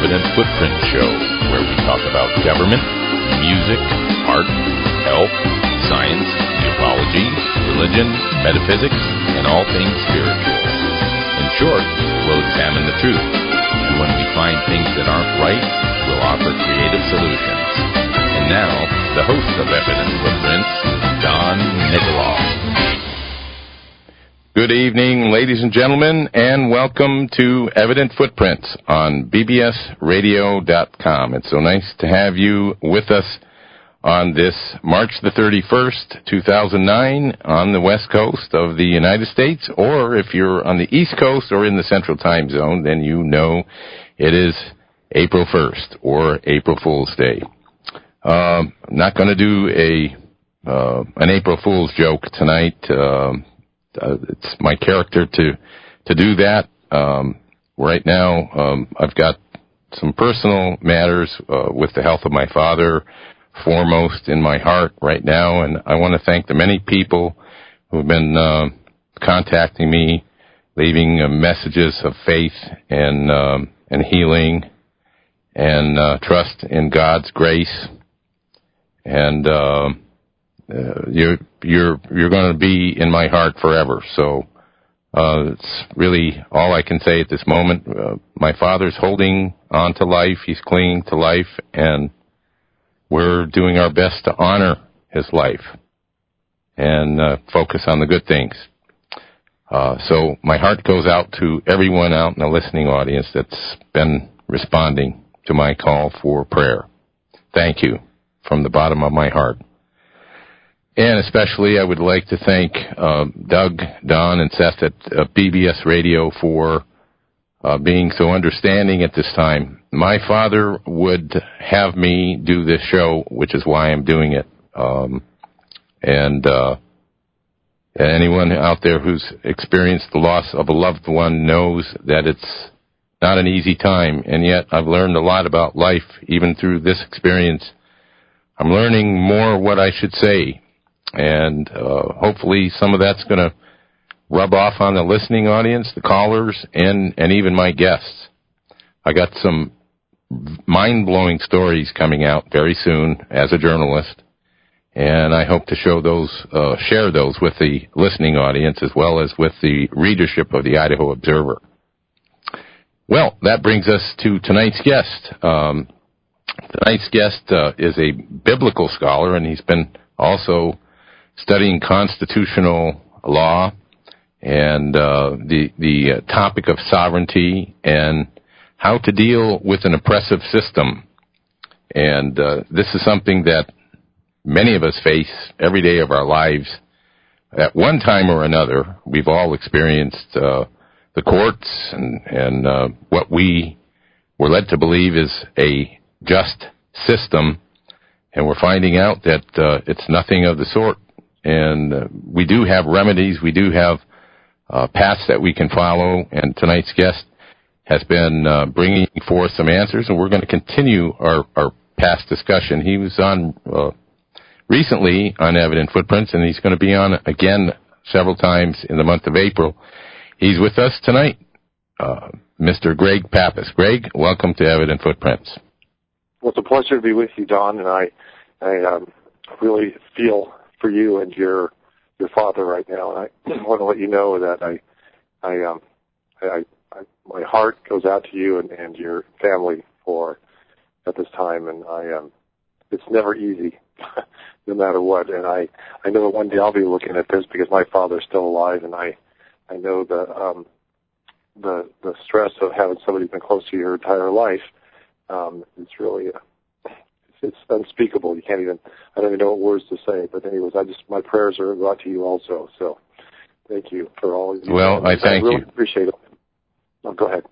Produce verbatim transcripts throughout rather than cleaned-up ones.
Evident Footprint Show, where we talk about government, music, art, health, science, ufology, religion, metaphysics, and all things spiritual. In short, we'll examine the truth, and when we find things that aren't right, we'll offer creative solutions. And now, the host of Evident Footprints, Don Nikoloff. Good evening, ladies and gentlemen, and welcome to Evident Footprints on B B S radio dot com. It's so nice to have you with us on this March the thirty-first, two thousand nine, on the west coast of the United States, or if you're on the east coast or in the central time zone, then you know it is April first, or April Fool's Day. Um, I'm not going to do a uh, an April Fool's joke tonight. Um, Uh, it's my character to to do that. Um, right now, um, I've got some personal matters uh, with the health of my father foremost in my heart right now, and I want to thank the many people who've been uh, contacting me, leaving uh, messages of faith and um, and healing and uh, trust in God's grace. And uh, Uh, you're you're you're going to be in my heart forever. So uh, it's really all I can say at this moment. Uh, my father's holding on to life; he's clinging to life, and we're doing our best to honor his life and uh, focus on the good things. Uh, so my heart goes out to everyone out in the listening audience that's been responding to my call for prayer. Thank you from the bottom of my heart. And especially I would like to thank uh, Doug, Don, and Seth at uh, B B S Radio for uh, being so understanding at this time. My father would have me do this show, which is why I'm doing it. Um, and uh, anyone out there who's experienced the loss of a loved one knows that it's not an easy time. And yet I've learned a lot about life, even through this experience. I'm learning more what I should say. And uh, hopefully some of that's going to rub off on the listening audience, the callers, and, and even my guests. I got some mind-blowing stories coming out very soon as a journalist, and I hope to show those, uh, share those with the listening audience as well as with the readership of the Idaho Observer. Well, that brings us to tonight's guest. Um, tonight's guest uh, is a biblical scholar, and he's been also studying constitutional law and uh, the the uh, topic of sovereignty and how to deal with an oppressive system. And uh, this is something that many of us face every day of our lives. At one time or another, we've all experienced uh, the courts and, and uh, what we were led to believe is a just system, and we're finding out that uh, it's nothing of the sort. And uh, we do have remedies, we do have uh, paths that we can follow, and tonight's guest has been uh, bringing forth some answers, and we're going to continue our, our past discussion. He was on uh, recently on Evident Footprints, and he's going to be on again several times in the month of April. He's with us tonight, uh, Mister Greg Pappas. Greg, welcome to Evident Footprints. Well, it's a pleasure to be with you, Don, and I, I um, really feel for you and your your father right now, and I want to let you know that I, I, um, I, I my heart goes out to you and, and your family for at this time, and I um, it's never easy, no matter what, and I, I know that one day I'll be looking at this because my father's still alive, and I, I know the um, the the stress of having somebody been close to your entire life. Um, it's really a, it's unspeakable. You can't even, I don't even know what words to say. But anyways, I just, my prayers are out to you also. So thank you for all of you. Well, I thank I really you. appreciate it. Oh, go ahead.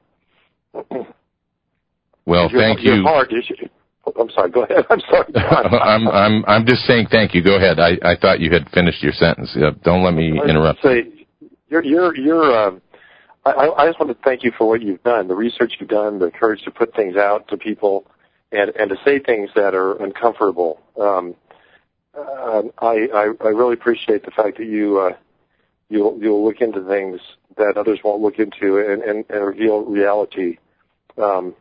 Well, your, thank your you. Heart, you I'm sorry, go ahead. I'm sorry. I'm, I'm, I'm just saying thank you. Go ahead. I, I thought you had finished your sentence. Uh, don't let me interrupt. Say, you're, you're, you're, um, I, I just want to thank you for what you've done, the research you've done, the courage to put things out to people, and, and to say things that are uncomfortable. Um, uh, I, I, I really appreciate the fact that you uh, you'll you'll look into things that others won't look into and, and, and reveal reality. Um,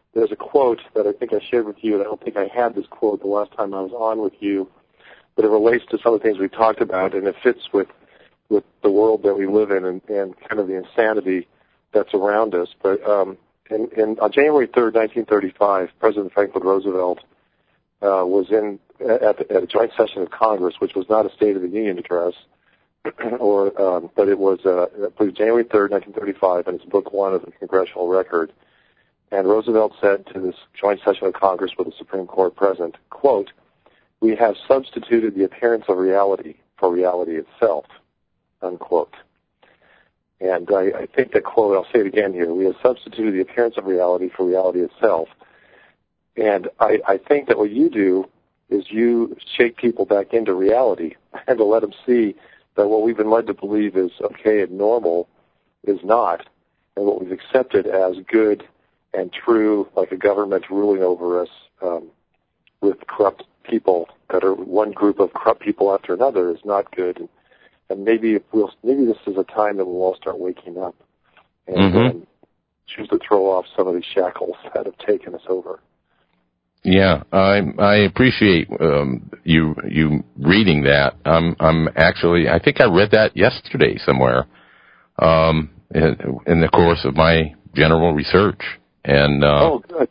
there's a quote that I think I shared with you, and I don't think I had this quote the last time I was on with you, but it relates to some of the things we talked about, and it fits with, with the world that we live in and, and kind of the insanity that's around us. But um, in, in, on January third, nineteen thirty-five, President Franklin Roosevelt uh, was in at, the, at a joint session of Congress, which was not a State of the Union address, or um, but it was uh, January third, nineteen thirty-five, and it's book one of the Congressional Record. And Roosevelt said to this joint session of Congress with the Supreme Court present, quote, "We have substituted the appearance of reality for reality itself," unquote. And I, I think that quote, I'll say it again here, we have substituted the appearance of reality for reality itself. And I, I think that what you do is you shake people back into reality and to let them see that what we've been led to believe is okay and normal is not, and what we've accepted as good and true, like a government ruling over us um, with corrupt people that are one group of corrupt people after another is not good. And, and maybe if we'll, maybe this is a time that we'll all start waking up and mm-hmm. um, choose to throw off some of these shackles that have taken us over. Yeah, I I appreciate um, you you reading that. I'm I'm actually I think I read that yesterday somewhere um, in, in the course of my general research, and uh, oh, good.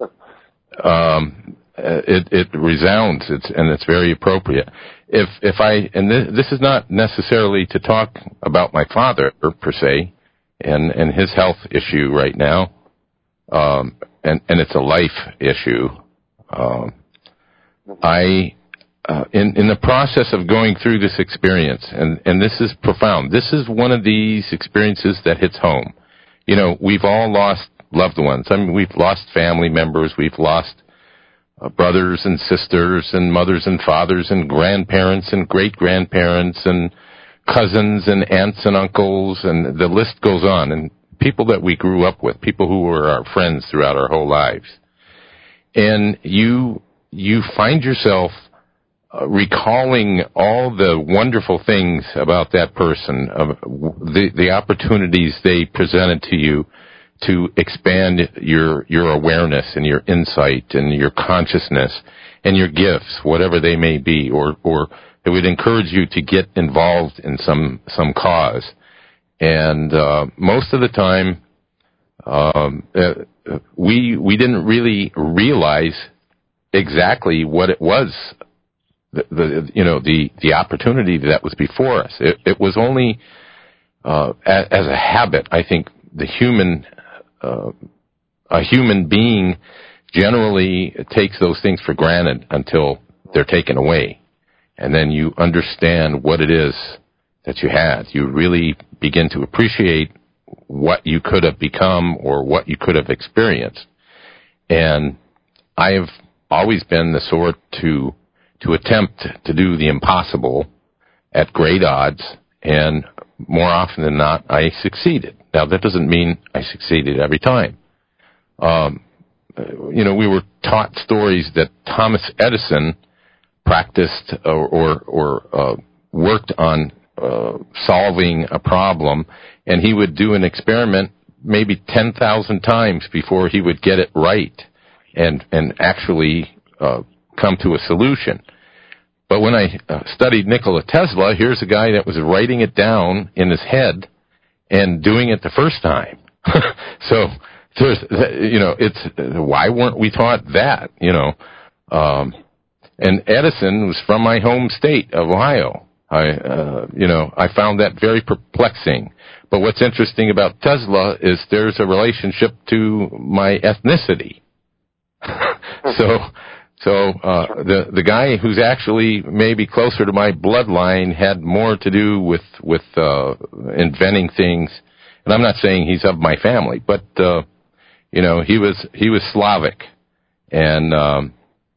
um, it it resounds. It's and it's very appropriate. If if I and this, this is not necessarily to talk about my father per se, and and his health issue right now, um, and and it's a life issue. Um, I, uh, in, in the process of going through this experience, and, and this is profound, this is one of these experiences that hits home. You know, we've all lost loved ones. I mean, we've lost family members, we've lost uh, brothers and sisters and mothers and fathers and grandparents and great-grandparents and cousins and aunts and uncles, and the list goes on, and people that we grew up with, people who were our friends throughout our whole lives. And you you find yourself uh, recalling all the wonderful things about that person, uh, the the opportunities they presented to you to expand your your awareness and your insight and your consciousness and your gifts, whatever they may be, or or it would encourage you to get involved in some some cause. And uh, most of the time, um, uh, we we didn't really realize exactly what it was, the, the you know the the opportunity that was before us. It, it was only uh, as, as a habit. I think the human uh, a human being generally takes those things for granted until they're taken away, and then you understand what it is that you had. You really begin to appreciate what you could have become or what you could have experienced. And I have always been the sort to to attempt to do the impossible at great odds, and more often than not, I succeeded. Now, that doesn't mean I succeeded every time. Um, you know, we were taught stories that Thomas Edison practiced or, or, or uh, worked on Uh, solving a problem, and he would do an experiment maybe ten thousand times before he would get it right and and actually uh, come to a solution. But when I uh, studied Nikola Tesla, here's a guy that was writing it down in his head and doing it the first time. So there's, you know, it's why weren't we taught that? You know, um, and Edison was from my home state of Ohio. I, uh, you know, I found that very perplexing. But what's interesting about Tesla is there's a relationship to my ethnicity. so, so, uh, the, the guy who's actually maybe closer to my bloodline had more to do with, with, uh, inventing things. And I'm not saying he's of my family, but, uh, you know, he was, he was Slavic. And, um,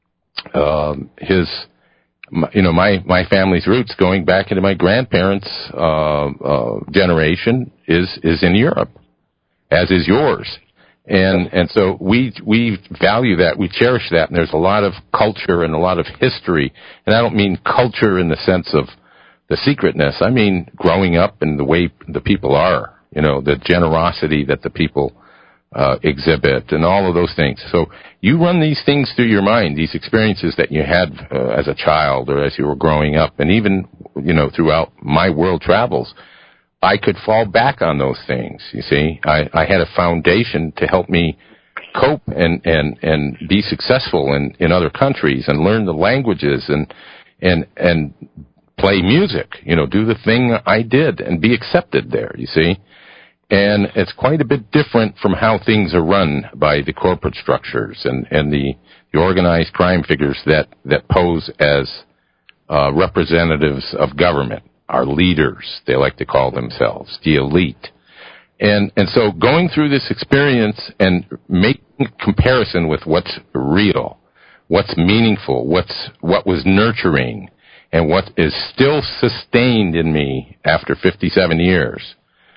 um, his, You know, my, my family's roots going back into my grandparents' uh, uh, generation is, is in Europe, as is yours. And, and so we, we value that, we cherish that, and there's a lot of culture and a lot of history. And I don't mean culture in the sense of the secretness. I mean growing up and the way the people are, you know, the generosity that the people uh, exhibit and all of those things. So you run these things through your mind, these experiences that you had uh, as a child or as you were growing up, and even, you know, throughout my world travels, I could fall back on those things, you see. I, I had a foundation to help me cope and, and, and be successful in, in other countries and learn the languages and, and, and play music, you know, do the thing I did and be accepted there, you see. And it's quite a bit different from how things are run by the corporate structures and, and the, the organized crime figures that, that pose as uh, representatives of government, our leaders, they like to call themselves, the elite. And and so going through this experience and making a comparison with what's real, what's meaningful, what's what was nurturing, and what is still sustained in me after fifty-seven years,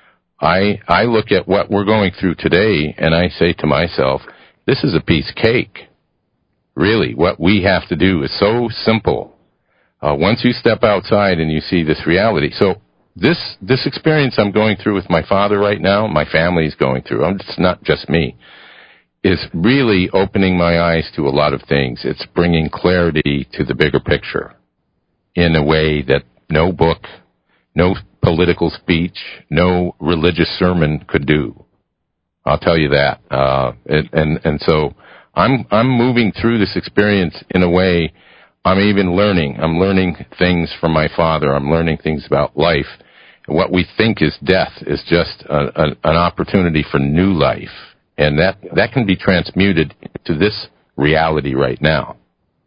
I I look at what we're going through today and I say to myself, this is a piece of cake. Really, what we have to do is so simple. Uh, once you step outside and you see this reality. So this this experience I'm going through with my father right now, my family is going through, it's not just me, is really opening my eyes to a lot of things. It's bringing clarity to the bigger picture in a way that no book, no political speech, no religious sermon could do. I'll tell you that. Uh, and, and, and so I'm, I'm moving through this experience in a way I'm even learning. I'm learning things from my father. I'm learning things about life. And what we think is death is just a, a, an opportunity for new life. And that, that can be transmuted to this reality right now.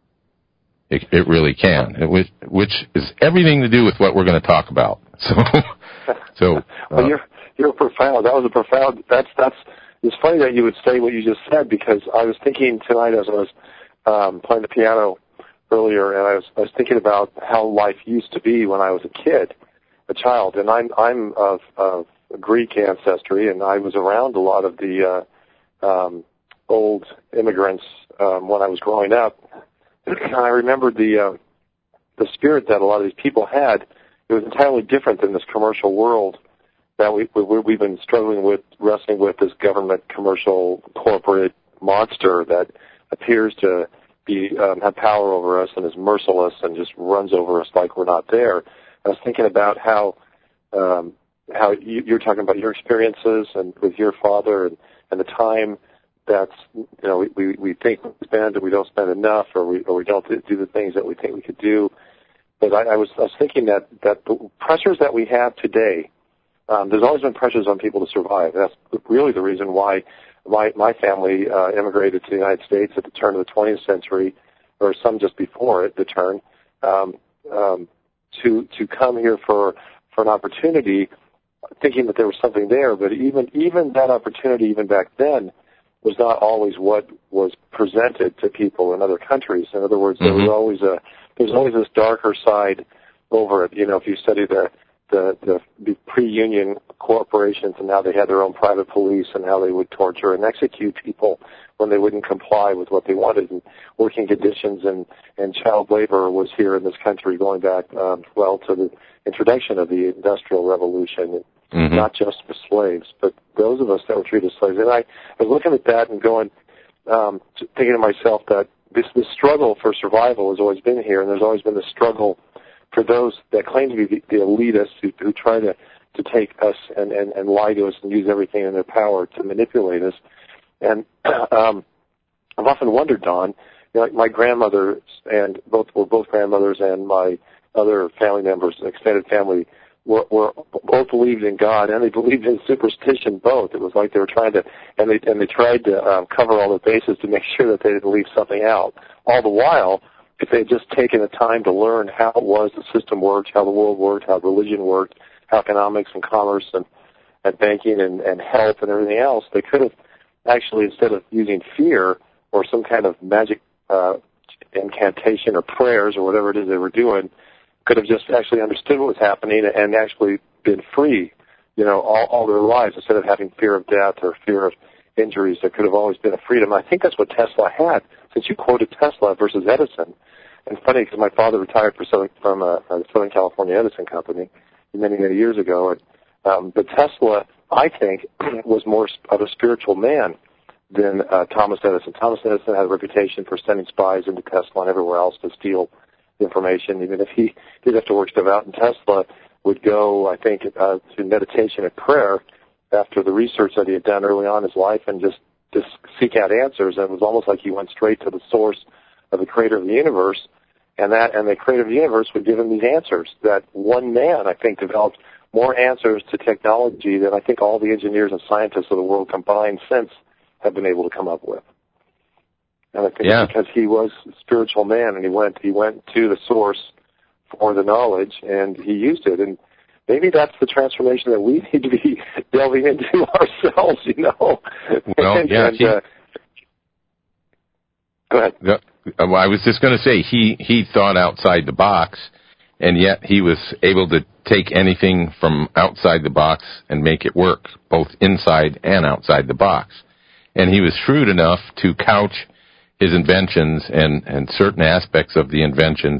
It, it really can, it, which, which is everything to do with what we're going to talk about. So, so. Uh, well, you're you're profound. That was a profound. That's that's. It's funny that you would say what you just said, because I was thinking tonight as I was um, playing the piano earlier, and I was I was thinking about how life used to be when I was a kid, a child, and I'm I'm of, of Greek ancestry, and I was around a lot of the uh, um, old immigrants um, when I was growing up. And I remembered the uh, the spirit that a lot of these people had. It was entirely different than this commercial world that we, we we've been struggling with, wrestling with, this government, commercial, corporate monster that appears to be um, have power over us and is merciless and just runs over us like we're not there. I was thinking about how um, how you, you're talking about your experiences and with your father and, and the time. That's, you know, we, we, we think we spend and we don't spend enough, or we, or we don't do the things that we think we could do. But I, I was, I was thinking that, that the pressures that we have today, um, there's always been pressures on people to survive. That's really the reason why my, my family, uh, immigrated to the United States at the turn of the twentieth century, or some just before it, the turn, um, um, to, to come here for, for an opportunity, thinking that there was something there. But even, even that opportunity, even back then, was not always what was presented to people in other countries. In other words, there was always a there's always this darker side over it. You know, if you study the the, the, the pre-union corporations and how they had their own private police and how they would torture and execute people when they wouldn't comply with what they wanted, and working conditions and, and child labor was here in this country going back um, well to the introduction of the Industrial Revolution. Mm-hmm. Not just for slaves, but those of us that were treated as slaves. And I was looking at that and going, um, thinking to myself that this, this struggle for survival has always been here, and there's always been the struggle for those that claim to be the, the elitists who, who try to, to take us and, and, and lie to us and use everything in their power to manipulate us. And um, I've often wondered, Don, you know, like my grandmother and both were both grandmothers, and my other family members, extended family, Were, were both believed in God, and they believed in superstition both. It was like they were trying to, and they and they tried to um, cover all the bases to make sure that they didn't leave something out. All the while, if they had just taken the time to learn how it was the system worked, how the world worked, how religion worked, how economics and commerce and, and banking and, and health and everything else, they could have actually, instead of using fear or some kind of magic uh, incantation or prayers or whatever it is they were doing, could have just actually understood what was happening and actually been free, you know, all, all their lives, instead of having fear of death or fear of injuries. There could have always been a freedom. I think that's what Tesla had, since you quoted Tesla versus Edison. And funny, because my father retired for Southern, from uh, the Southern California Edison Company many, many years ago. And, um, but Tesla I think, was more of a spiritual man than uh, Thomas Edison. Thomas Edison had a reputation for sending spies into Tesla and everywhere else to steal information, even if he did have to work stuff out. And Tesla would go, I think, uh, to meditation and prayer after the research that he had done early on in his life and just, just seek out answers. And it was almost like he went straight to the source of the creator of the universe, and that and the creator of the universe would give him these answers. That one man, I think, developed more answers to technology than I think all the engineers and scientists of the world combined since have been able to come up with. And I think yeah. it's because he was a spiritual man, and he went he went to the source for the knowledge, and he used it. And maybe that's the transformation that we need to be delving into ourselves, you know. Well, and, yeah. and, He, uh, go ahead. The, well, I was just going to say he, he thought outside the box, and yet he was able to take anything from outside the box and make it work, both inside and outside the box. And he was shrewd enough to couch his inventions and, and certain aspects of the inventions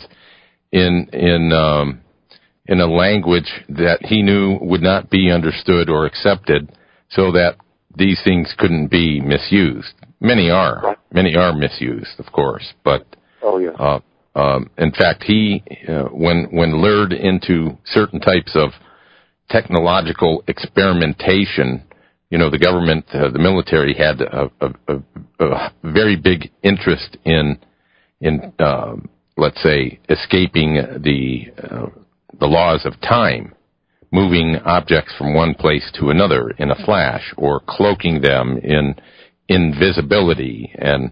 in in um, in a language that he knew would not be understood or accepted, so that these things couldn't be misused. Many are. Right. Many are misused, of course. But oh yeah. Uh, um, in fact, he uh, when when lured into certain types of technological experimentation, you know, the government, uh, the military had a, a, a, a very big interest in in uh, let's say escaping the uh, the laws of time, moving objects from one place to another in a flash, or cloaking them in invisibility. And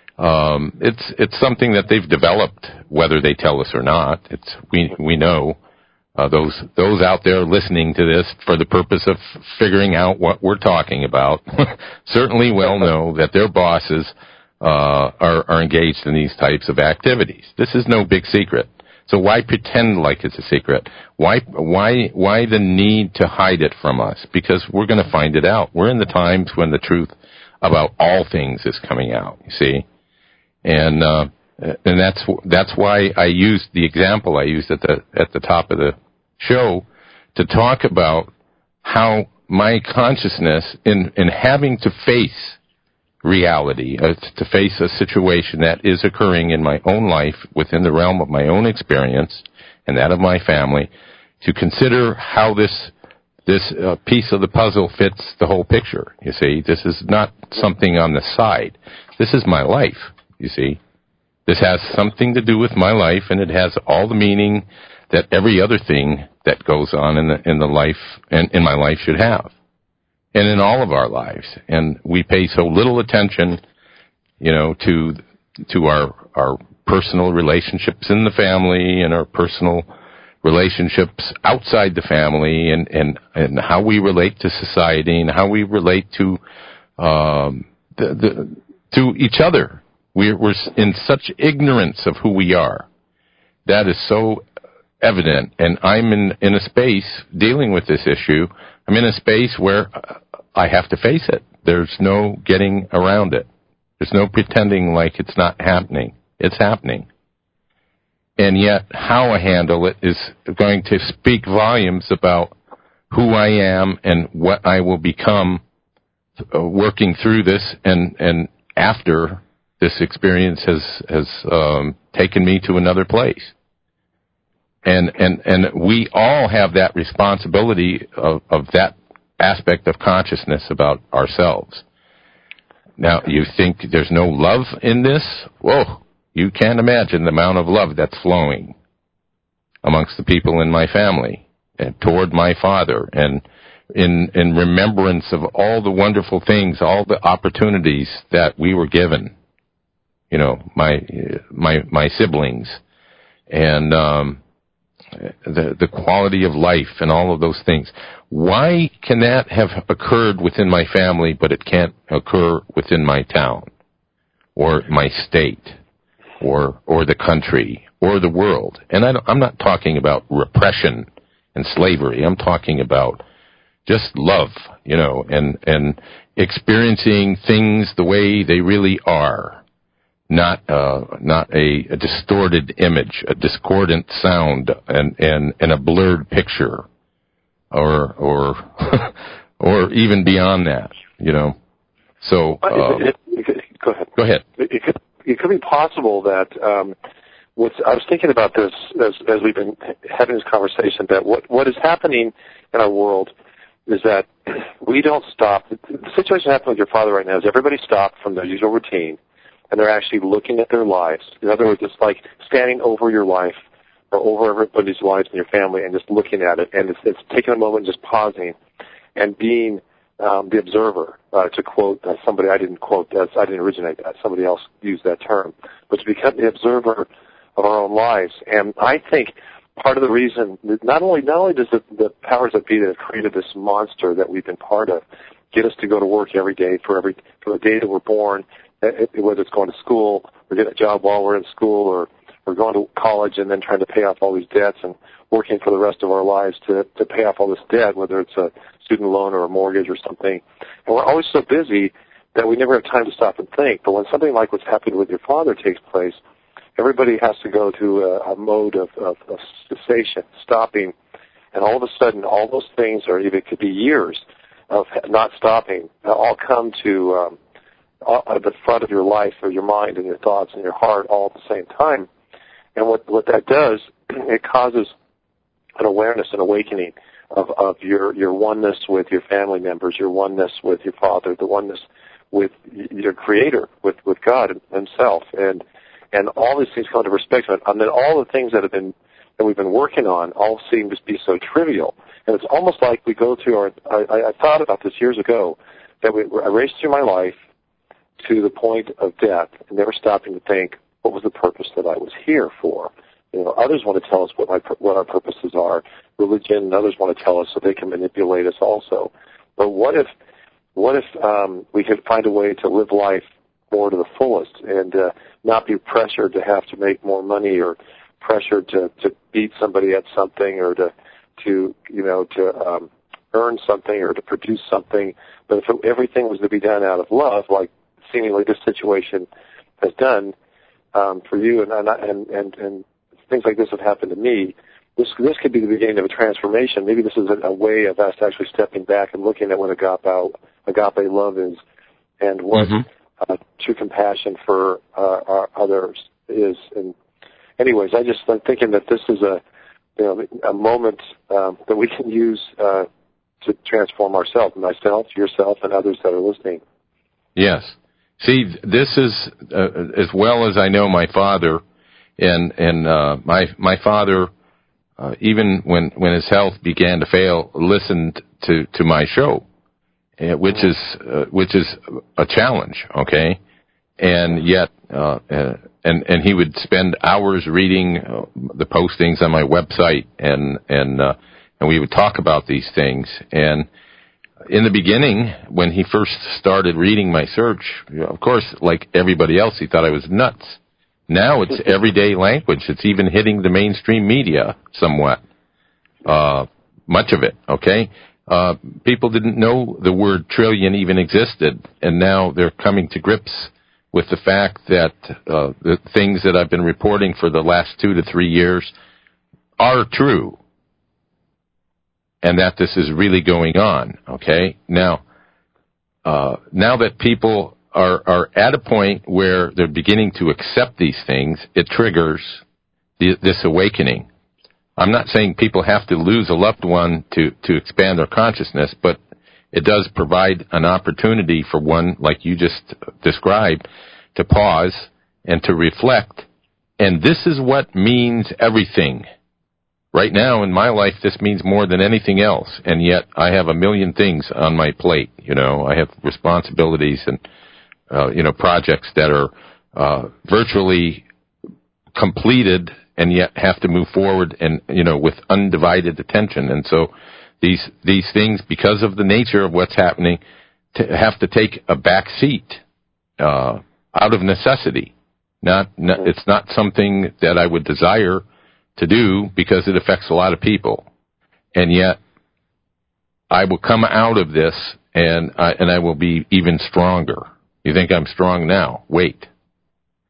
um, it's it's something that they've developed, whether they tell us or not. It's we we know uh, those those out there listening to this for the purpose of figuring out what we're talking about certainly well know that their bosses uh, are are engaged in these types of activities. This is no big secret. So why pretend like it's a secret? Why, why, why the need to hide it from us? Because we're going to find it out. We're in the times when the truth about all things is coming out, you see? And, uh, and that's, that's why I used the example I used at the, at the top of the show to talk about how my consciousness in, in having to face reality, uh, to face a situation that is occurring in my own life within the realm of my own experience and that of my family, to consider how this this uh, piece of the puzzle fits the whole picture. You see, this is not something on the side. This is my life, you see. This has something to do with my life, and it has all the meaning that every other thing that goes on in the in the life and in my life should have. And in all of our lives. And we pay so little attention, you know, to to our our personal relationships in the family and our personal relationships outside the family, and, and, and how we relate to society and how we relate to um, the, the, to each other. We're, we're in such ignorance of who we are. That is so evident. And I'm in, in a space dealing with this issue. I'm in a space where I have to face it. There's no getting around it. There's no pretending like it's not happening. It's happening. And yet, how I handle it is going to speak volumes about who I am and what I will become uh, working through this and, and after this experience has, has um, taken me to another place. And, and, and we all have that responsibility of, of that aspect of consciousness about ourselves. Now, you think there's no love in this? Whoa, you can't imagine the amount of love that's flowing amongst the people in my family and toward my father, and in, in remembrance of all the wonderful things, all the opportunities that we were given, you know, my, my, my siblings, and, um, the the quality of life and all of those things. Why can that have occurred within my family, but it can't occur within my town or my state or or the country or the world? And I I'm not talking about repression and slavery. I'm talking about just love, you know, and and experiencing things the way they really are. Not uh, not a, a distorted image, a discordant sound, and, and, and a blurred picture, or or or even beyond that, you know. So, uh, it, it, it, go ahead. Go ahead. It, it, could, it could be possible that um, what's. I was thinking about this as, as we've been having this conversation. That what what is happening in our world is that we don't stop. The situation happening with your father right now is everybody stopped from their usual routine, and they're actually looking at their lives. In other words, it's like standing over your life or over everybody's lives in your family and just looking at it, and it's, it's taking a moment, just pausing, and being um, the observer. Uh, to quote uh, somebody, I didn't quote that, I didn't originate that. Somebody else used that term, but to become the observer of our own lives. And I think part of the reason, not only not only does the, the powers that be that have created this monster that we've been part of get us to go to work every day for every for the day that we're born, whether it's going to school or getting a job while we're in school, or or going to college and then trying to pay off all these debts and working for the rest of our lives to, to pay off all this debt, whether it's a student loan or a mortgage or something. And we're always so busy that we never have time to stop and think. But when something like what's happened with your father takes place, everybody has to go to a, a mode of, of, of cessation, stopping, and all of a sudden all those things, or even it could be years of not stopping, all come to um, all, at the front of your life or your mind and your thoughts and your heart all at the same time. And what, what that does, it causes an awareness, an awakening of, of your, your oneness with your family members, your oneness with your father, the oneness with your Creator, with, with God Himself, and and all these things come to perspective. And then all the things that have been that we've been working on all seem to be so trivial. And it's almost like we go through our. I, I thought about this years ago that we, I raced through my life to the point of death, and never stopping to think, what was the purpose that I was here for? You know, others want to tell us what my what our purposes are. Religion and others want to tell us so they can manipulate us also. But what if what if um, we could find a way to live life more to the fullest and uh, not be pressured to have to make more money, or pressured to, to beat somebody at something, or to to you know to um, earn something or to produce something. But if it, everything was to be done out of love, like seemingly this situation has done um, for you, and and and and things like this have happened to me. This this could be the beginning of a transformation. Maybe this is a, a way of us actually stepping back and looking at what agape agape love is, and what mm-hmm. uh, true compassion for uh, our others is. And anyways, I just I'm thinking that this is a you know a moment um, that we can use uh, to transform ourselves, myself, yourself, and others that are listening. Yes. See, this is uh, as well as I know my father, and and uh, my my father, uh, even when when his health began to fail, listened to, to my show, uh, which is uh, which is a challenge, okay, and yet uh, uh, and and he would spend hours reading uh, the postings on my website, and and uh, and we would talk about these things. And in the beginning, when he first started reading my search, of course, like everybody else, he thought I was nuts. Now it's everyday language. It's even hitting the mainstream media somewhat, uh, much of it, okay? Uh, people didn't know the word trillion even existed, and now they're coming to grips with the fact that uh, the things that I've been reporting for the last two to three years are true, and that this is really going on, okay? Now, uh, now that people are, are at a point where they're beginning to accept these things, it triggers the, this awakening. I'm not saying people have to lose a loved one to, to expand their consciousness, but it does provide an opportunity for one, like you just described, to pause and to reflect. And this is what means everything. Right now in my life, this means more than anything else, and yet I have a million things on my plate. You know, I have responsibilities and, uh, you know, projects that are uh, virtually completed and yet have to move forward and, you know, with undivided attention. And so these these things, because of the nature of what's happening, to have to take a back seat uh, out of necessity. Not, not it's not something that I would desire to do because it affects a lot of people, and yet I will come out of this and I, and I will be even stronger. You think I'm strong now? Wait,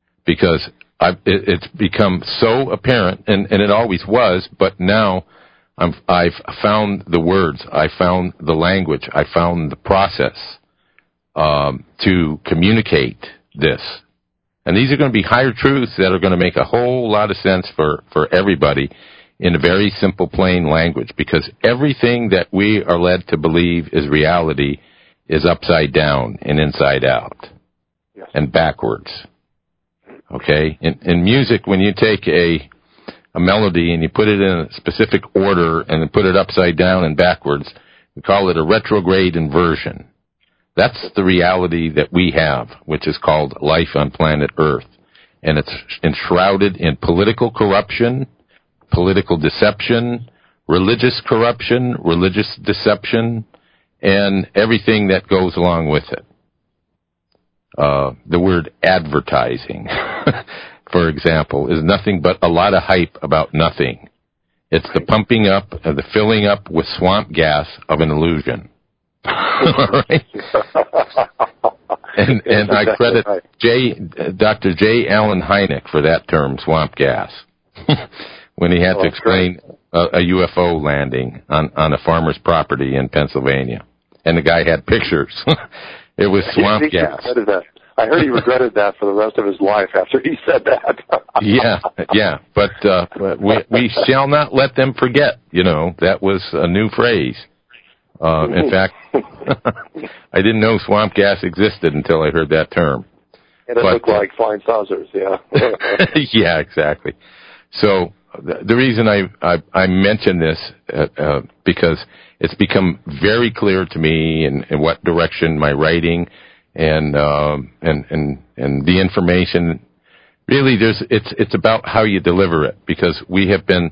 because I've, it, it's become so apparent, and, and it always was, but now I'm, I've found the words. I found the language. I found the process um, to communicate this. And these are going to be higher truths that are going to make a whole lot of sense for, for everybody in a very simple, plain language, because everything that we are led to believe is reality is upside down and inside out. Yes. And backwards. Okay? In, in music, when you take a, a melody and you put it in a specific order and then put it upside down and backwards, we call it a retrograde inversion. That's the reality that we have, which is called life on planet Earth. And it's enshrouded in political corruption, political deception, religious corruption, religious deception, and everything that goes along with it. Uh, the word advertising, for example, is nothing but a lot of hype about nothing. It's the pumping up, uh, the filling up with swamp gas of an illusion. All right? And, and I credit J, Doctor J. Allen Hynek for that term, swamp gas, when he had oh, to explain a, a U F O landing on, on a farmer's property in Pennsylvania. And the guy had pictures. It was swamp he, he gas. That. I heard he regretted that for the rest of his life after he said that. yeah, yeah. But uh, we, we shall not let them forget, you know, that was a new phrase. Uh, in fact, I didn't know swamp gas existed until I heard that term. And it but, looked like flying saucers, yeah. Yeah, exactly. So the, the reason I, I, I mention this, uh, uh, because it's become very clear to me in, in what direction my writing and, um, and, and, and the information, really there's, it's, it's about how you deliver it, because we have been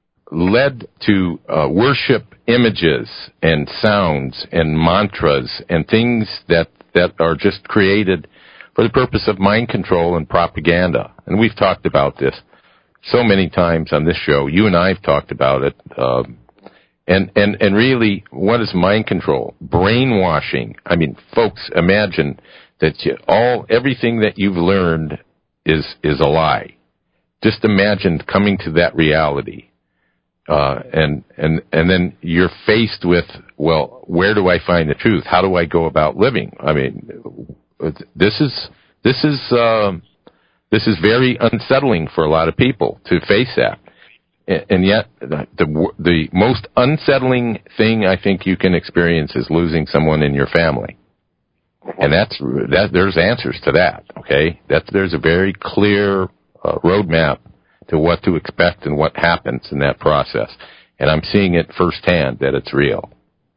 led to uh, worship images and sounds and mantras and things that, that are just created for the purpose of mind control and propaganda. And we've talked about this so many times on this show. You and I have talked about it. Um, and, and, and really, what is mind control? Brainwashing. I mean, folks, imagine that you, all, everything that you've learned is, is a lie. Just imagine coming to that reality. Uh, and, and, and then you're faced with, well, where do I find the truth? How do I go about living? I mean, this is, this is, um, this is very unsettling for a lot of people to face that. And yet, the, the most unsettling thing I think you can experience is losing someone in your family. And that's, that, there's answers to that, okay? That, there's a very clear, uh, roadmap to what to expect and what happens in that process. And I'm seeing it firsthand that it's real.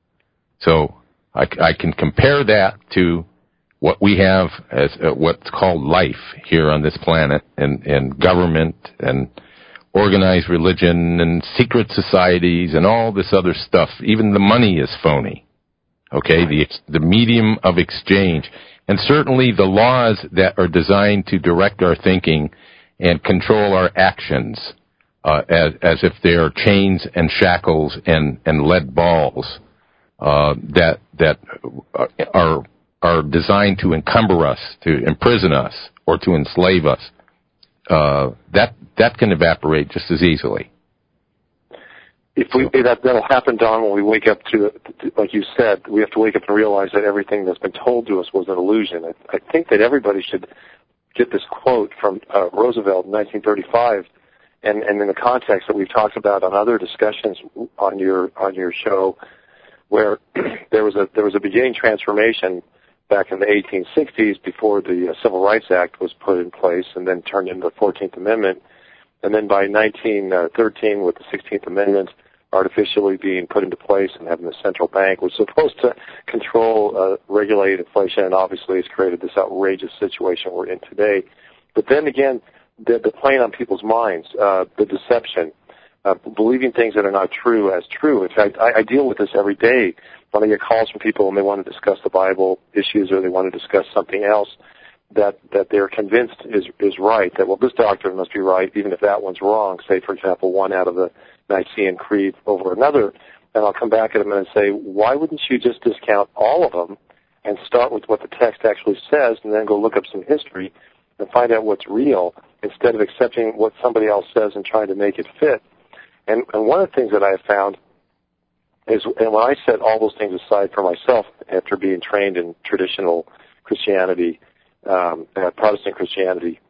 So I, I can compare that to what we have as uh, what's called life here on this planet, and, and government and organized religion and secret societies and all this other stuff. Even the money is phony. Okay, the, the medium of exchange. And certainly the laws that are designed to direct our thinking and control our actions, uh, as, as if they are chains and shackles and, and lead balls, uh, that, that are, are designed to encumber us, to imprison us, or to enslave us. Uh, that, that can evaporate just as easily. If we, that, that'll happen, Don, when we wake up to, to, like you said, we have to wake up and realize that everything that's been told to us was an illusion. I, I think that everybody should get this quote from uh, Roosevelt in nineteen thirty-five, and, and in the context that we've talked about on other discussions on your on your show, where there was a there was a beginning transformation back in the eighteen sixties before the uh, Civil Rights Act was put in place and then turned into the fourteenth Amendment, and then by nineteen thirteen with the sixteenth Amendment artificially being put into place and having the central bank was supposed to control, uh, regulate inflation, and obviously it's created this outrageous situation we're in today. But then again, the, the playing on people's minds, uh, the deception, uh, believing things that are not true as true. In fact, I, I deal with this every day when I get calls from people and they want to discuss the Bible issues or they want to discuss something else that, that they're convinced is, is right, that, well, this doctrine must be right, even if that one's wrong. Say, for example, one out of the Nicene Creed over another, and I'll come back at them and say, why wouldn't you just discount all of them and start with what the text actually says and then go look up some history and find out what's real instead of accepting what somebody else says and trying to make it fit? And, and one of the things that I have found is, and when I set all those things aside for myself after being trained in traditional Christianity, um, uh, Protestant Christianity,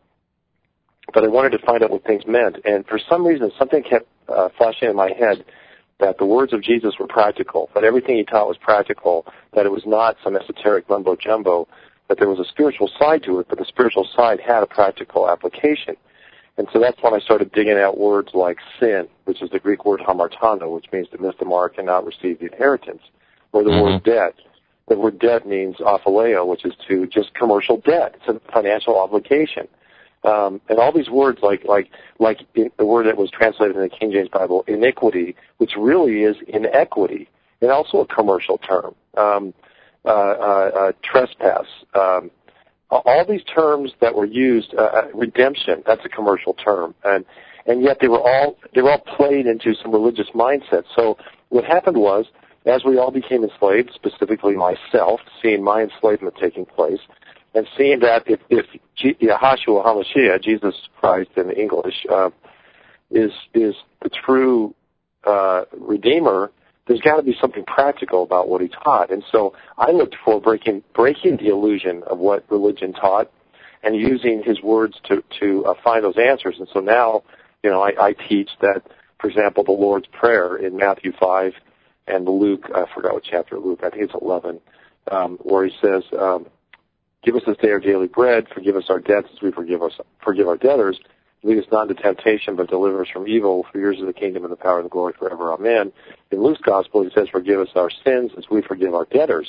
but I wanted to find out what things meant. And for some reason, something kept uh, flashing in my head that the words of Jesus were practical, that everything he taught was practical, that it was not some esoteric mumbo-jumbo, that there was a spiritual side to it, but the spiritual side had a practical application. And so that's when I started digging out words like sin, which is the Greek word hamartano, which means to miss the mark and not receive the inheritance, or the mm-hmm. word debt. The word debt means aphaleo, which is to just commercial debt. It's a financial obligation. Um, and all these words, like like like in, the word that was translated in the King James Bible, iniquity, which really is inequity, and also a commercial term. Um, uh, uh, uh, trespass. Um, all these terms that were used, uh, redemption, that's a commercial term, and and yet they were all they were all played into some religious mindset. So what happened was, as we all became enslaved, specifically myself, seeing my enslavement taking place, and seeing that if, if G- Yahashua HaMashiach, Jesus Christ in English, uh, is is the true uh, Redeemer, there's got to be something practical about what he taught. And so I looked for breaking breaking the illusion of what religion taught and using his words to, to uh, find those answers. And so now, you know, I, I teach that, for example, the Lord's Prayer in Matthew five and Luke, I forgot what chapter of Luke, I think it's eleven, um, where he says, um, give us this day our daily bread, forgive us our debts as we forgive us forgive our debtors. Lead us not into temptation, but deliver us from evil. For yours is the kingdom and the power and the glory forever. Amen. In Luke's gospel, he says, forgive us our sins as we forgive our debtors.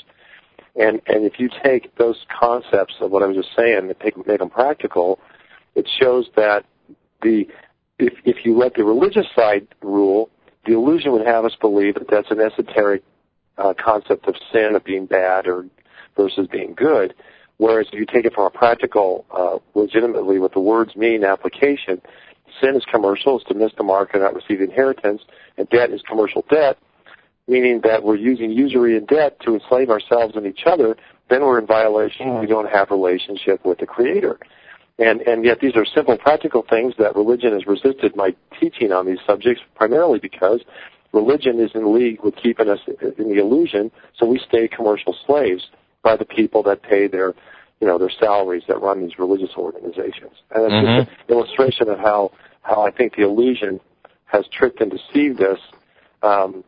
And and if you take those concepts of what I was just saying and make, make them practical, it shows that the if if you let the religious side rule, the illusion would have us believe that that's an esoteric uh, concept of sin, of being bad or versus being good. Whereas if you take it from a practical, uh, legitimately what the words mean application, sin is commercial, it's to miss the mark and not receive inheritance, and debt is commercial debt, meaning that we're using usury and debt to enslave ourselves and each other, then we're in violation, we don't have relationship with the Creator. And, and yet these are simple practical things that religion has resisted my teaching on these subjects, primarily because religion is in league with keeping us in the illusion, so we stay commercial slaves by the people that pay their, you know, their salaries that run these religious organizations. And it's mm-hmm. just an illustration of how, how I think the illusion has tricked and deceived us. Um,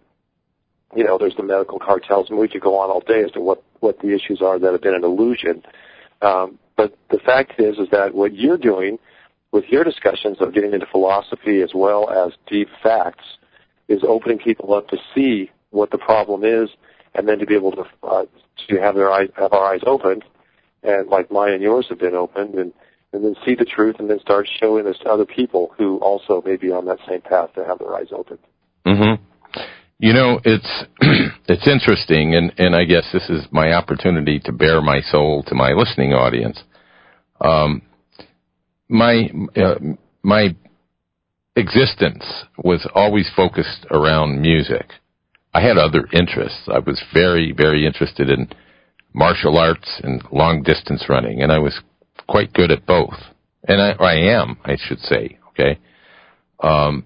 you know, there's the medical cartels, and we could go on all day as to what, what the issues are that have been an illusion. Um, but the fact is, is that what you're doing with your discussions of getting into philosophy as well as deep facts is opening people up to see what the problem is, and then to be able to uh, to have their eyes have our eyes opened, and like mine and yours have been opened, and, and then see the truth, and then start showing this to other people who also may be on that same path to have their eyes opened. Mm-hmm. You know, it's it's interesting, and, and I guess this is my opportunity to bare my soul to my listening audience. Um, my uh, my existence was always focused around music. I had other interests. I was very, very interested in martial arts and long-distance running, and I was quite good at both. And I, I am, I should say, okay? Um,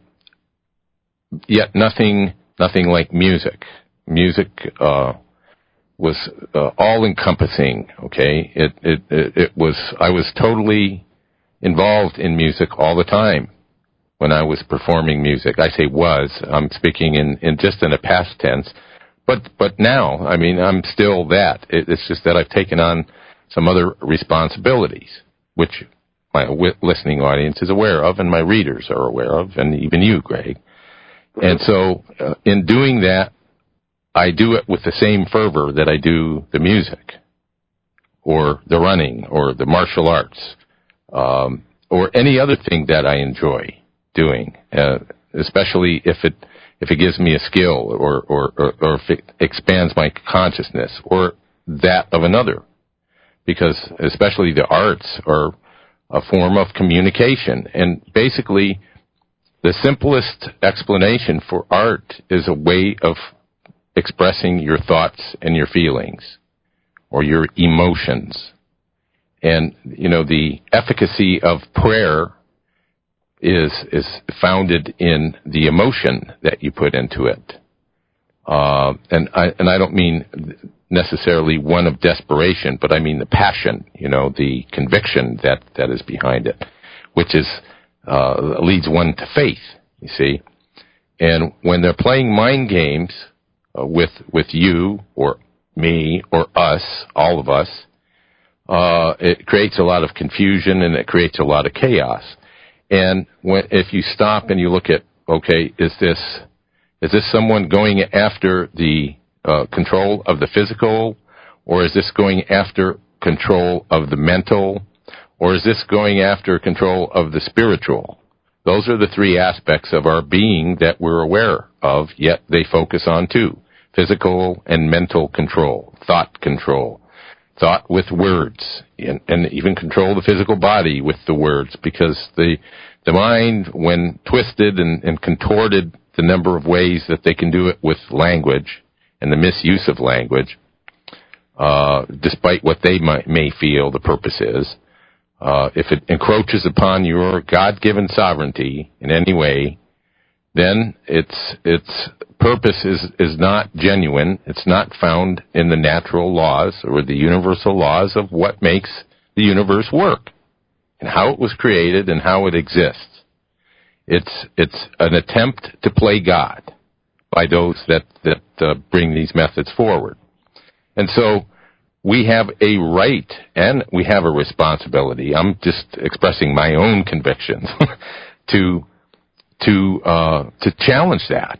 yet nothing nothing like music. Music uh, was uh, all-encompassing, okay? It, it, it, it was, I was totally involved in music all the time. When I was performing music, I say was, I'm speaking in, in just in a past tense, but but now, I mean, I'm still that. It, it's just that I've taken on some other responsibilities, which my w- listening audience is aware of, and my readers are aware of, and even you, Greg. Mm-hmm. And so, uh, in doing that, I do it with the same fervor that I do the music, or the running, or the martial arts, um, or any other thing that I enjoy doing, uh, especially if it if it gives me a skill or, or, or, or if it expands my consciousness or that of another. Because especially the arts are a form of communication. And basically, the simplest explanation for art is a way of expressing your thoughts and your feelings or your emotions. And, you know, the efficacy of prayer is is founded in the emotion that you put into it. Uh, and I and I don't mean necessarily one of desperation, but I mean the passion, you know, the conviction that, that is behind it, which is uh, leads one to faith, you see. And when they're playing mind games uh, with with you or me or us, all of us, uh, it creates a lot of confusion and it creates a lot of chaos. And when, if you stop and you look at, okay, is this is this someone going after the uh, control of the physical, or is this going after control of the mental, or is this going after control of the spiritual? Those are the three aspects of our being that we're aware of, yet they focus on two: physical and mental control, thought control, thought with words, and, and even control the physical body with the words, because the the mind, when twisted and, and contorted the number of ways that they can do it with language and the misuse of language, uh, despite what they might, may feel the purpose is, uh, if it encroaches upon your God-given sovereignty in any way, then its its purpose is, is not genuine. It's not found in the natural laws or the universal laws of what makes the universe work and how it was created and how it exists. It's it's an attempt to play God by those that that uh, bring these methods forward. And so we have a right and we have a responsibility. I'm just expressing my own convictions to to uh, to challenge that,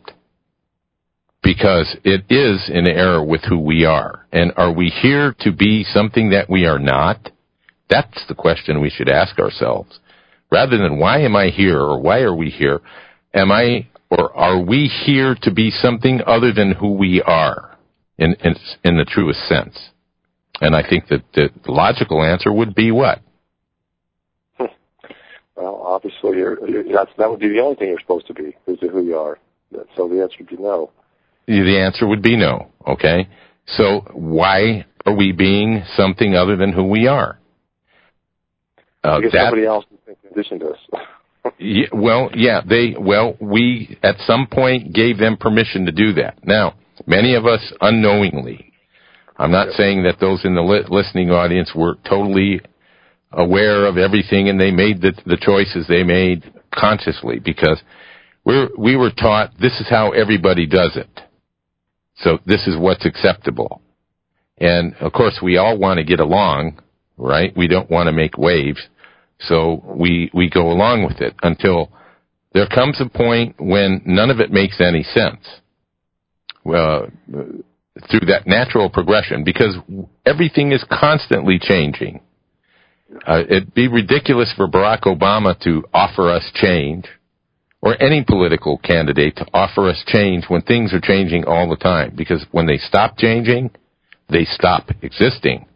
because it is in error with who we are. And are we here to be something that we are not? That's the question we should ask ourselves. Rather than why am I here or why are we here, am I or are we here to be something other than who we are in in, in the truest sense? And I think that the logical answer would be what? Well, obviously, you're, that's, that would be the only thing you're supposed to be, is who you are. So the answer would be no. The answer would be no, okay? So why are we being something other than who we are? Uh, because that, somebody else has conditioned us. yeah, well, yeah, they, well, we at some point gave them permission to do that. Now, many of us unknowingly. I'm not yeah. saying that those in the li- listening audience were totally aware of everything and they made the, the choices they made consciously, because we're, we were taught this is how everybody does it. So this is what's acceptable. And, of course, we all want to get along, right? We don't want to make waves. So we, we go along with it until there comes a point when none of it makes any sense. Uh, through that natural progression, because everything is constantly changing. Uh, it'd be ridiculous for Barack Obama to offer us change, or any political candidate to offer us change when things are changing all the time, because when they stop changing, they stop existing.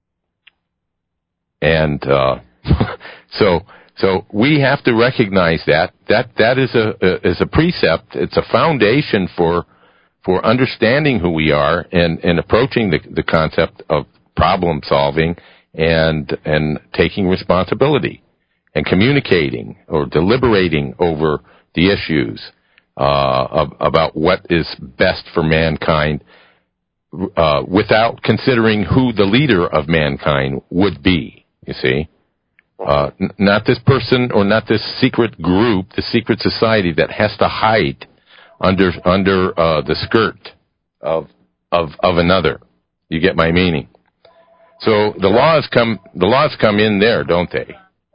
And uh, so so we have to recognize that. That that is a, a is a precept. It's a foundation for for understanding who we are and, and approaching the, the concept of problem solving and and taking responsibility and communicating or deliberating over the issues uh, of, about what is best for mankind, uh, without considering who the leader of mankind would be. You see, uh, n- not this person or not this secret group, the secret society that has to hide under under uh, the skirt of of of another. You get my meaning? So the laws come the laws come in there, don't they?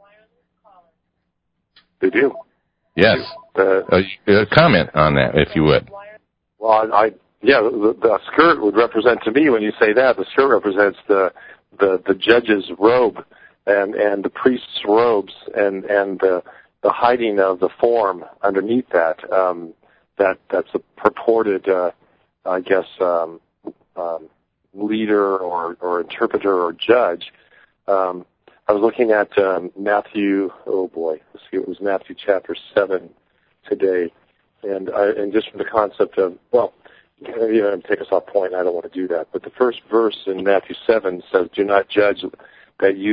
They do. Yes. They do. Uh, uh, comment on that, if you would. Well, I yeah, the, the skirt would represent, to me, when you say that, the skirt represents the the, the judge's robe and, and the priest's robes and and the the hiding of the form underneath that. Um, that that's a purported, uh, I guess, um, um, leader or, or interpreter or judge. Um, I was looking at um, Matthew. Oh boy, let's see, it was Matthew chapter seven today, and I, and just from the concept of, well, you know, take us off point. I don't want to do that. But the first verse in Matthew seven says, "Do not judge that you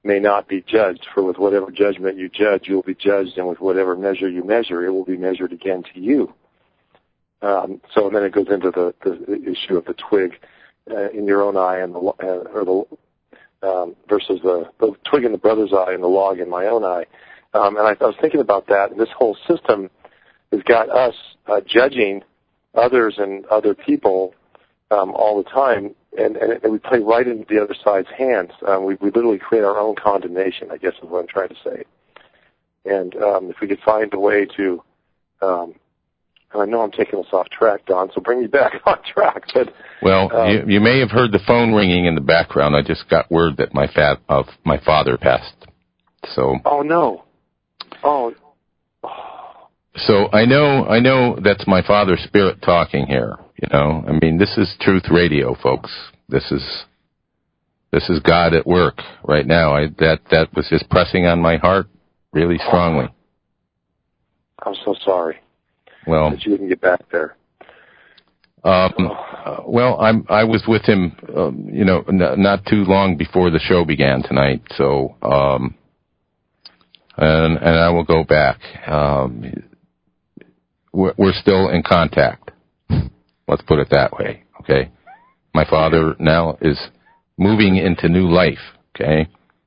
may not be judged. For with whatever judgment you judge, you will be judged, and with whatever measure you measure, it will be measured again to you. Um, so then it goes into the, the issue of the twig uh, in your own eye, and the uh, or the um, versus the, the twig in the brother's eye and the log in my own eye. Um, and I, I was thinking about that. And this whole system has got us uh, judging others and other people um, all the time, and, and, and we play right into the other side's hands. Um, we, we literally create our own condemnation, I guess is what I'm trying to say. And um, if we could find a way to, um, and I know I'm taking us off track, Don, so bring me back on track. But well, um, you, you may have heard the phone ringing in the background. I just got word that my fa- of my father passed. So. Oh no. Oh. So I know, I know that's my father's spirit talking here. You know, I mean, this is Truth Radio, folks. This is, this is God at work right now. I, that, that was just pressing on my heart really strongly. I'm so sorry. Well, that you didn't get back there. Um, uh, well, I'm, I was with him, um, you know, n- not too long before the show began tonight. So, um, and, and I will go back. Um, we're, we're still in contact. Let's put it that way. Okay. My father now is moving into new life. Okay.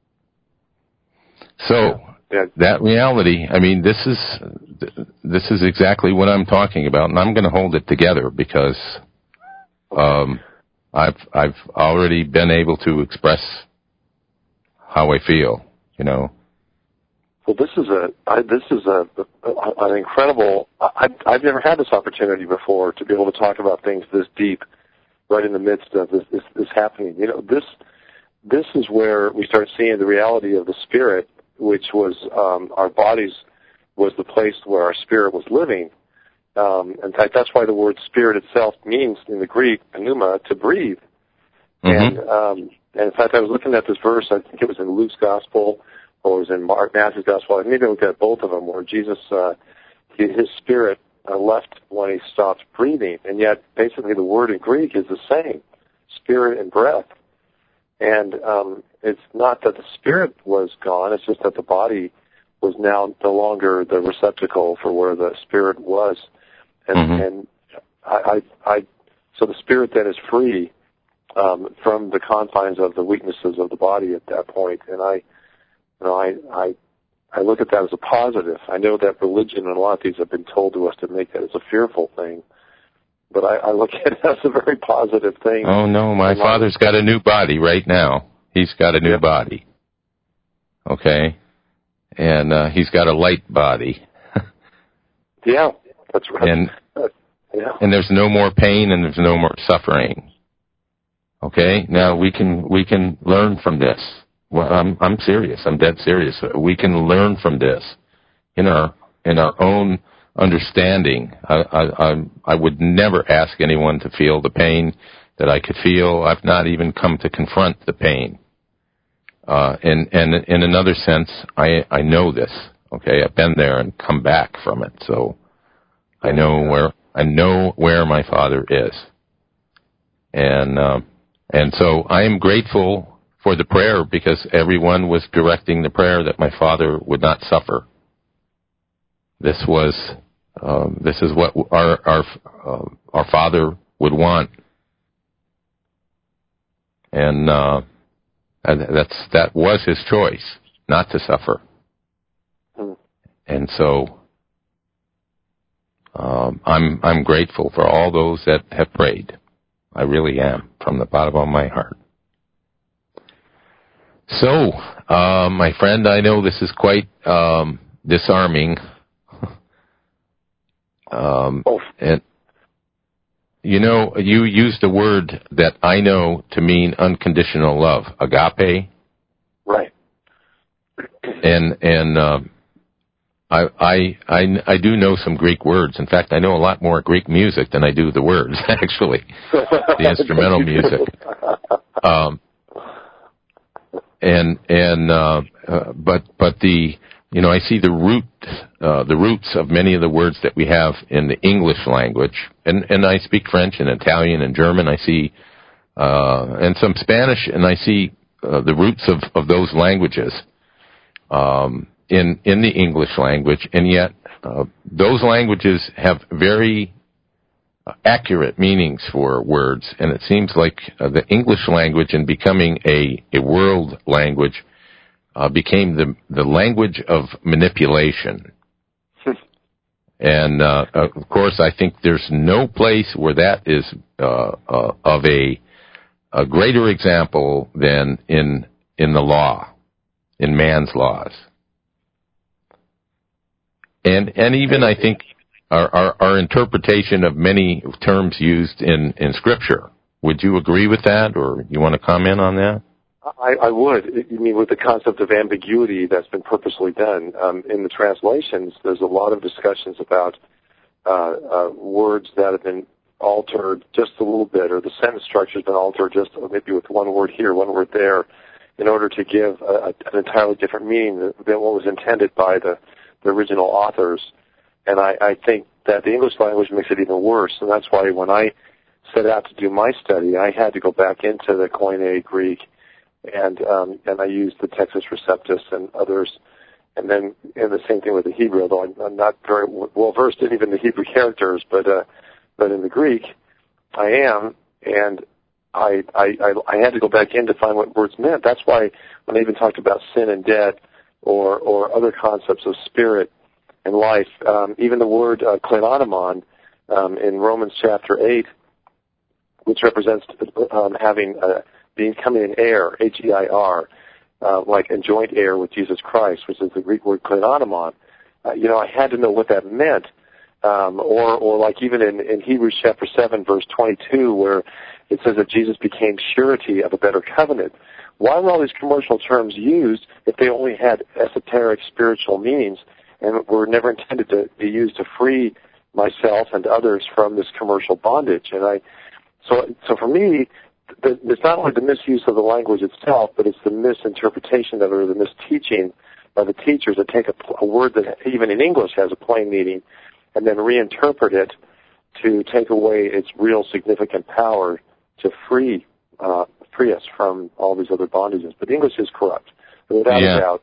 So yeah. that reality, I mean, this is, this is exactly what I'm talking about, and I'm going to hold it together because, um, I've, I've already been able to express how I feel, you know. Well, this is a I, this is a, a an incredible. I, I've never had this opportunity before to be able to talk about things this deep, right in the midst of this this, this happening. You know, this this is where we start seeing the reality of the spirit, which was um, our bodies was the place where our spirit was living. Um, in fact, that's why the word spirit itself means in the Greek pneuma, to breathe. Mm-hmm. And um, and in fact, I was looking at this verse. I think it was in Luke's gospel. Or it was in Mark, Matthew's gospel. I maybe I looked at both of them, where Jesus, uh, his spirit uh, left when he stopped breathing, and yet basically the word in Greek is the same, spirit and breath. And um, it's not that the spirit was gone; it's just that the body was now no longer the receptacle for where the spirit was. And, mm-hmm. and I, I, I, so the spirit then is free um, from the confines of the weaknesses of the body at that point, and I. You know, I, I, I look at that as a positive. I know that religion and a lot of things have been told to us to make that as a fearful thing, but I, I look at it as a very positive thing. Oh no, my and father's got a new body right now. He's got a new yeah. body. Okay, and uh, he's got a light body. yeah, that's right. And uh, yeah. and there's no more pain and there's no more suffering. Okay, now we can we can learn from this. Well, I'm I'm serious. I'm dead serious. We can learn from this in our in our own understanding. I I I, I would never ask anyone to feel the pain that I could feel. I've not even come to confront the pain. Uh, and and in another sense, I I know this. Okay, I've been there and come back from it. So I know where I know where my father is. And uh, and so I am grateful for the prayer, because everyone was directing the prayer that my father would not suffer. This was, um, this is what our our uh, our father would want, and uh, that's that was his choice, not to suffer. Mm. And so, um, I'm I'm grateful for all those that have prayed. I really am, from the bottom of my heart. So, uh, my friend, I know this is quite um, disarming. um, oh. And, you know, you used a word that I know to mean unconditional love, agape. Right. And and uh, I, I I I do know some Greek words. In fact, I know a lot more Greek music than I do the words, actually, the instrumental music. Um, And and uh, uh, but but the you know I see the root uh, the roots of many of the words that we have in the English language, and, and I speak French and Italian and German. I see uh, and some Spanish, and I see uh, the roots of, of those languages um, in in the English language, and yet uh, those languages have very accurate meanings for words, and it seems like uh, the English language, in becoming a, a world language, uh, became the the language of manipulation. And uh, of course, I think there's no place where that is uh, uh, of a a greater example than in in the law, in man's laws, and and even I think our, our, our interpretation of many terms used in, in Scripture. Would you agree with that, or you want to comment on that? I, I would. You mean with the concept of ambiguity that's been purposely done. Um, in the translations, there's a lot of discussions about uh, uh, words that have been altered just a little bit, or the sentence structure has been altered just maybe with one word here, one word there, in order to give a, an entirely different meaning than what was intended by the, the original authors. And I, I think that the English language makes it even worse, and that's why when I set out to do my study, I had to go back into the Koine Greek, and um, and I used the Textus Receptus and others, and then and the same thing with the Hebrew. Although I'm, I'm not very well versed in even the Hebrew characters, but uh, but in the Greek, I am, and I, I I I had to go back in to find what words meant. That's why when I even talked about sin and death, or or other concepts of spirit and life, um, even the word uh, klenonomon um, in Romans chapter eight, which represents um, having uh, becoming an heir, H E I R, uh, like a joint heir with Jesus Christ, which is the Greek word klenonomon. Uh, you know, I had to know what that meant. Um, or, or like even in, in Hebrews chapter seven, verse twenty-two, where it says that Jesus became surety of a better covenant. Why were all these commercial terms used if they only had esoteric spiritual meanings and were never intended to be used to free myself and others from this commercial bondage? And I, so, so for me, the, it's not only the misuse of the language itself, but it's the misinterpretation of it, or the misteaching by the teachers that take a, a word that even in English has a plain meaning and then reinterpret it to take away its real significant power to free uh, free us from all these other bondages. But English is corrupt, without yeah. a doubt.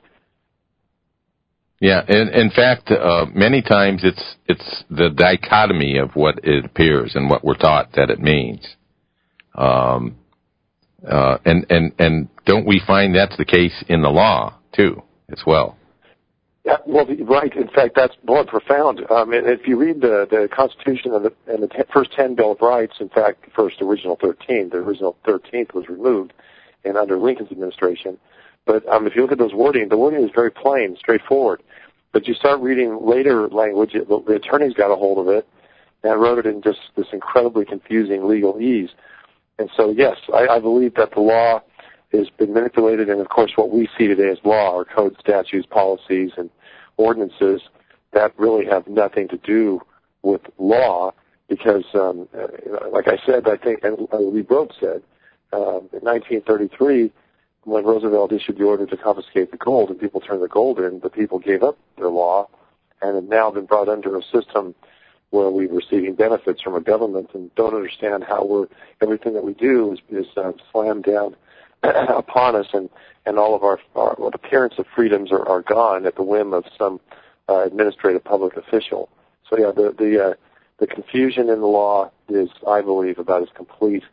Yeah, in, in fact, uh, many times it's it's the dichotomy of what it appears and what we're taught that it means. Um, uh, and, and, and don't we find that's the case in the law, too, as well? Yeah, well, right. In fact, that's more profound. Um, if you read the, the Constitution and the, and the t- first ten Bill of Rights, in fact, the first original thirteen, the original thirteenth was removed and under Lincoln's administration. But um, if you look at those wording, the wording is very plain, straightforward. But you start reading later language, it, the attorneys got a hold of it and wrote it in just this incredibly confusing legalese. And so, yes, I, I believe that the law has been manipulated, and of course what we see today as law are code, statutes, policies, and ordinances that really have nothing to do with law because, um, like I said, I think, and Lee Broke said, uh, in nineteen thirty-three, when Roosevelt issued the order to confiscate the gold and people turned the gold in, the people gave up their law and have now been brought under a system where we're receiving benefits from a government and don't understand how we're, everything that we do is, is uh, slammed down upon us, and, and all of our, our what appearance of freedoms are, are gone at the whim of some uh, administrative public official. So yeah, the the uh, the confusion in the law is, I believe, about as complete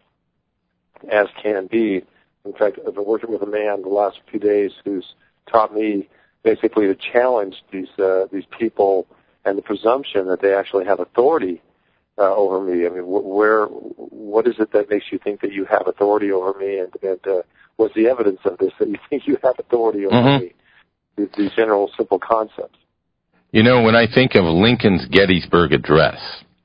as can be. In fact, I've been working with a man the last few days who's taught me basically to challenge these uh, these people and the presumption that they actually have authority Uh, over me. I mean, wh- where, what is it that makes you think that you have authority over me, and, and uh, what's the evidence of this that you think you have authority over mm-hmm. me? These, these general, simple concepts. You know, when I think of Lincoln's Gettysburg Address,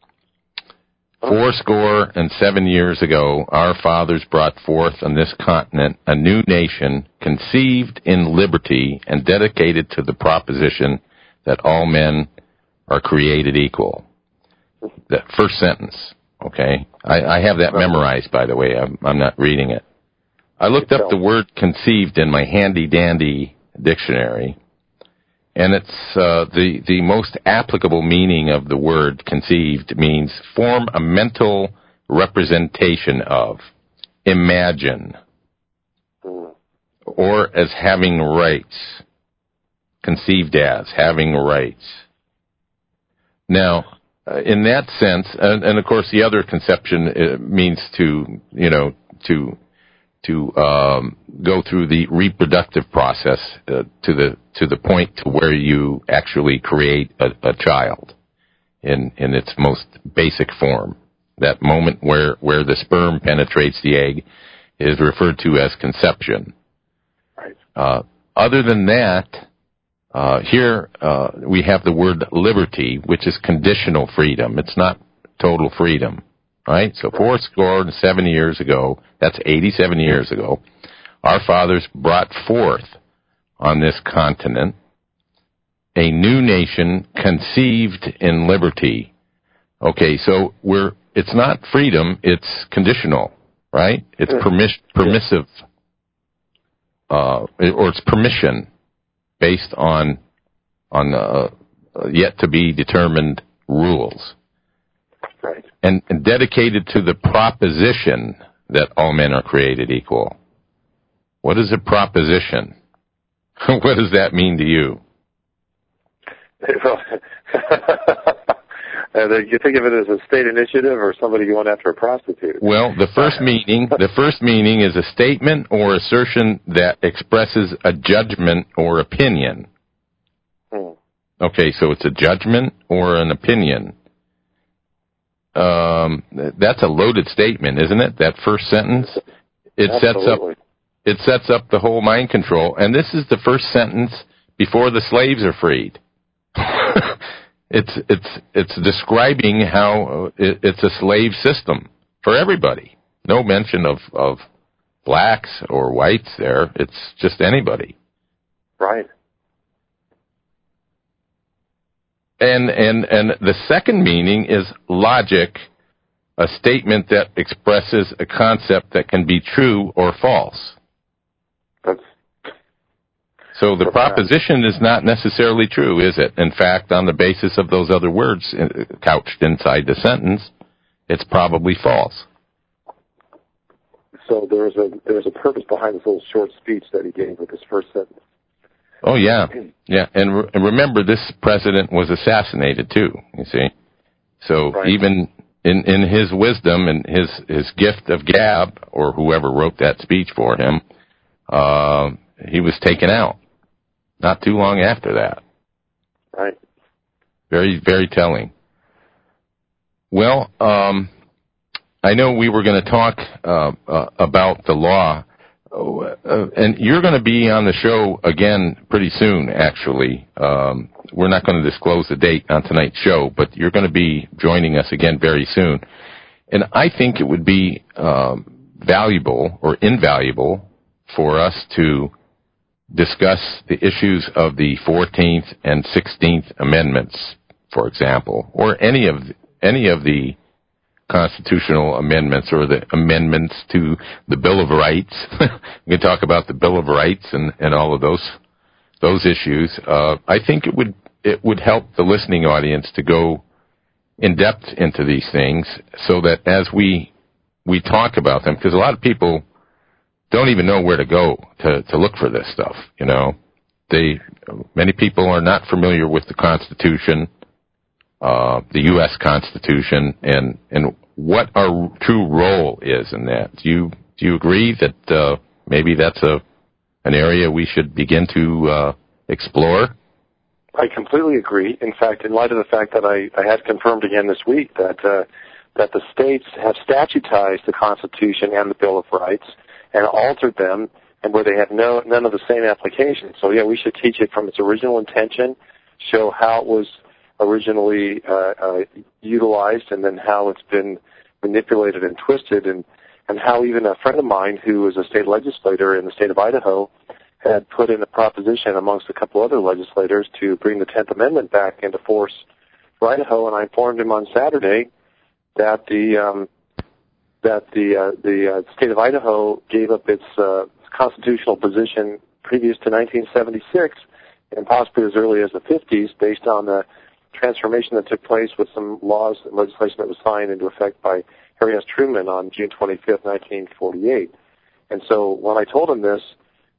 four score and seven years ago, our fathers brought forth on this continent a new nation conceived in liberty and dedicated to the proposition that all men are created equal. That first sentence, okay? I, I have that memorized, by the way. I'm, I'm not reading it. I looked up the word conceived in my handy-dandy dictionary, and it's uh, the, the most applicable meaning of the word conceived means form a mental representation of, imagine. or as having rights, conceived as having rights. Now, uh, in that sense, and, and of course the other conception uh, means to, you know, to to um, go through the reproductive process uh, to the to the point to where you actually create a, a child in in its most basic form. That moment where, where the sperm penetrates the egg is referred to as conception. Right. Uh, other than that, uh, here uh, we have the word liberty, which is conditional freedom. It's not total freedom, right? So four score and seven years ago, that's eighty-seven years ago, our fathers brought forth on this continent a new nation conceived in liberty. Okay, so we're it's not freedom, it's conditional, right? It's permis- permissive, uh, or it's permission based on on uh, yet to be determined rules, right? And, and dedicated to the proposition that all men are created equal. What is a proposition? What does that mean to you? Uh, you think of it as a state initiative or somebody going after a prostitute? Well, the first meaning, the first meaning is a statement or assertion that expresses a judgment or opinion. Hmm. Okay, so it's a judgment or an opinion. Um, that's a loaded statement, isn't it? That first sentence. It Absolutely. sets up. It sets up the whole mind control, and this is the first sentence before the slaves are freed. It's it's it's describing how it, it's a slave system for everybody. No mention of, of blacks or whites there. It's just anybody. Right. And and and the second meaning is logic, a statement that expresses a concept that can be true or false. That's So the proposition is not necessarily true, is it? In fact, on the basis of those other words couched inside the sentence, it's probably false. So there's a there's a purpose behind this little short speech that he gave with his first sentence. Oh, yeah. Yeah, and, re- and remember, this president was assassinated, too, you see. So Right. even in, in his wisdom and his, his gift of gab, or whoever wrote that speech for him, uh, he was taken out. Not too long after that. Right. Very, very telling. Well, um, I know we were going to talk uh, uh, about the law, uh, and you're going to be on the show again pretty soon, actually. Um, we're not going to disclose the date on tonight's show, but you're going to be joining us again very soon. And I think it would be um, valuable or invaluable for us to discuss the issues of the fourteenth and sixteenth Amendments, for example, or any of the, any of the constitutional amendments or the amendments to the Bill of Rights. We can talk about the Bill of Rights and, and all of those those issues. Uh, I think it would it would help the listening audience to go in depth into these things, so that as we we talk about them, because a lot of people don't even know where to go to, to look for this stuff, you know. They many people are not familiar with the Constitution, uh, the U S Constitution, and, and what our true role is in that. Do you do you agree that uh, maybe that's a an area we should begin to uh, explore? I completely agree. In fact, in light of the fact that I, I had confirmed again this week that uh, that the states have statutized the Constitution and the Bill of Rights and altered them, and where they have no none of the same application. So, yeah, we should teach it from its original intention, show how it was originally uh, uh, utilized, and then how it's been manipulated and twisted, and, and how even a friend of mine who was a state legislator in the state of Idaho had put in a proposition amongst a couple other legislators to bring the tenth Amendment back into force for Idaho, and I informed him on Saturday that the um, that the uh, the uh, state of Idaho gave up its uh, constitutional position previous to nineteen seventy-six, and possibly as early as the fifties, based on the transformation that took place with some laws and legislation that was signed into effect by Harry S. Truman on June twenty-fifth, nineteen forty-eight. And so when I told him this,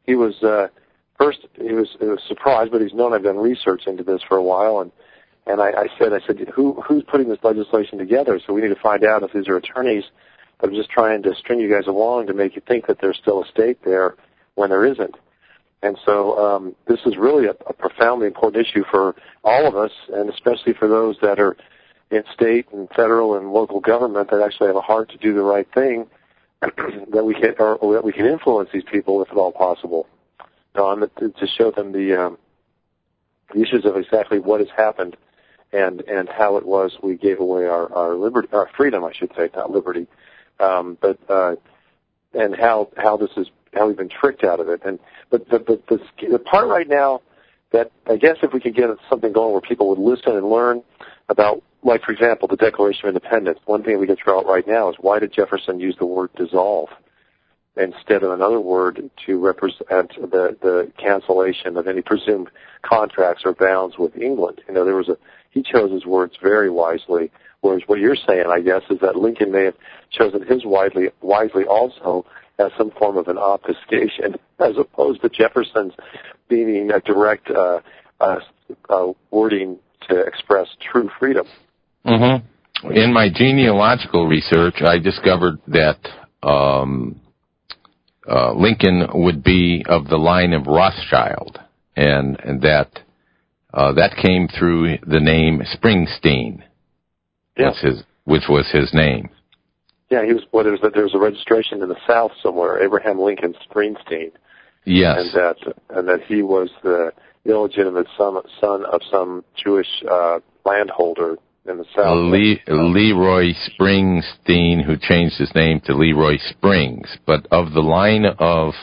he was uh, first he was, he was surprised, but he's known I've done research into this for a while, and and I, I said I said who who's putting this legislation together? So we need to find out if these are attorneys that are just trying to string you guys along to make you think that there's still a state there when there isn't. And so um, this is really a, a profoundly important issue for all of us, and especially for those that are in state and federal and local government that actually have a heart to do the right thing, that we can or, or that we can influence these people if at all possible, Don, to, to show them the, um, the issues of exactly what has happened and and how it was we gave away our our liberty, our freedom, I should say, not liberty, um, but uh, and how how this is how we've been tricked out of it. And but the the, the the part right now that I guess if we could get something going where people would listen and learn about, like, for example, the Declaration of Independence. One thing we could throw out right now is, why did Jefferson use the word dissolve instead of another word to represent the, the cancellation of any presumed contracts or bounds with England? You know, there was a, he chose his words very wisely, whereas what you're saying, I guess, is that Lincoln may have chosen his wisely, wisely also as some form of an obfuscation, as opposed to Jefferson's being a direct uh, uh, uh, wording to express true freedom. Mm-hmm. In my genealogical research, I discovered that um, uh, Lincoln would be of the line of Rothschild, and, and that uh, that came through the name Springsteen, yeah. was his, which was his name. Yeah, he was. Well, there was, there was a registration in the South somewhere, Abraham Lincoln Springsteen. Yes, and that and that he was the illegitimate son, son of some Jewish uh, landholder in the South. Le- Leroy Springsteen, who changed his name to Leroy Springs, but of the line of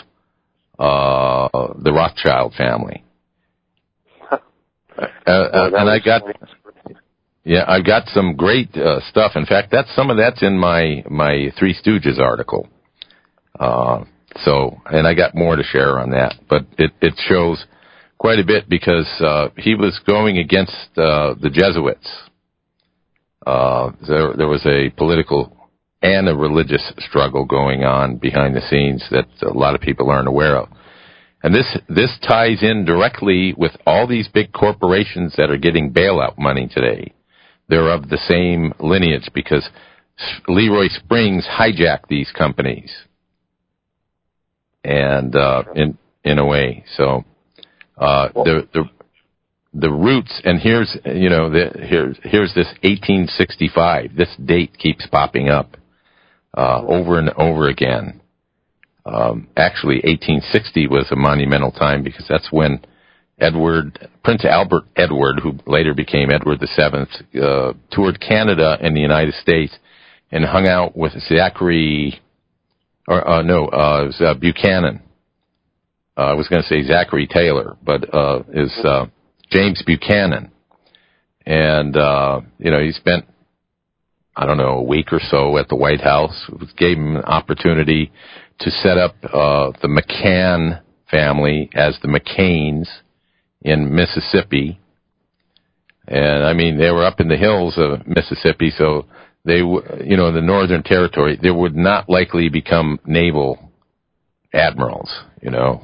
uh, the Rothschild family. uh, well, and I got, yeah, I got some great uh, stuff. In fact, that's some of that's in my my Three Stooges article. Uh, so, and I got more to share on that, but it it shows quite a bit because uh, he was going against uh, the Jesuits. Uh, there, there was a political and a religious struggle going on behind the scenes that a lot of people aren't aware of. And this this ties in directly with all these big corporations that are getting bailout money today. They're of the same lineage because Leroy Springs hijacked these companies, and uh, in in a way, so. Uh, the, the, the roots, and here's, you know, the, here's, here's this eighteen sixty-five. This date keeps popping up, uh, over and over again. Um, actually, eighteen sixty was a monumental time because that's when Edward, Prince Albert Edward, who later became Edward the Seventh, uh, toured Canada and the United States and hung out with Zachary, or, uh, no, uh, it was, uh, Buchanan. Uh, I was going to say Zachary Taylor, but uh, is uh, James Buchanan. And, uh, you know, he spent, I don't know, a week or so at the White House. It gave him an opportunity to set up uh, the McCann family as the McCains in Mississippi. And, I mean, they were up in the hills of Mississippi, so they, w- you know, in the Northern Territory, they would not likely become naval admirals, you know.